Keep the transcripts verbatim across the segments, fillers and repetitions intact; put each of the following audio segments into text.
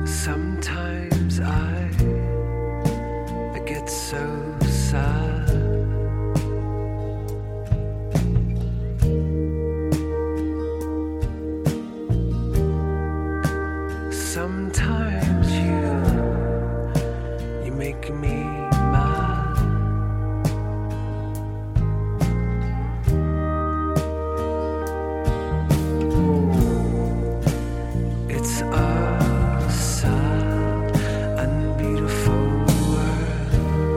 Sometimes I, I get so sad. Sometimes you, you make me mad. It's a sad and beautiful world.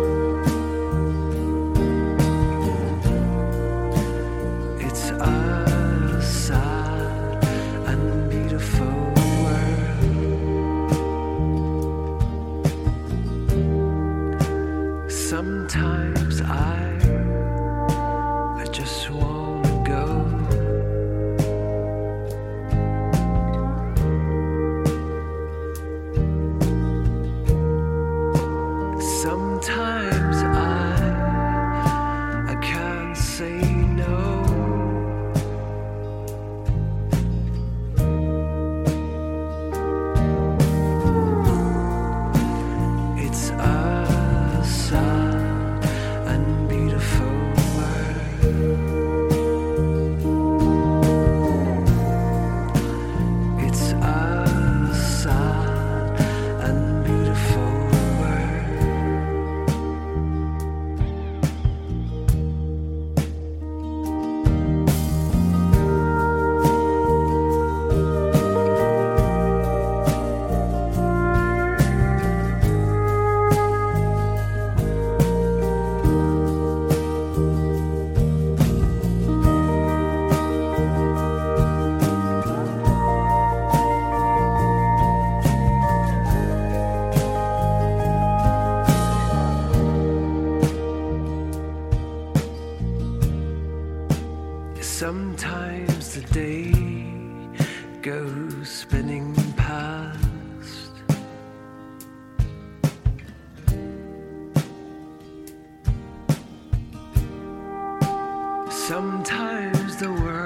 It's a sad and beautiful world. Sometimes I, I just wanna go. Sometimes I, I can't say no. It's a sad and beautiful world. It's a sad and beautiful world. Sometimes the day goes spinning past. Sometimes the world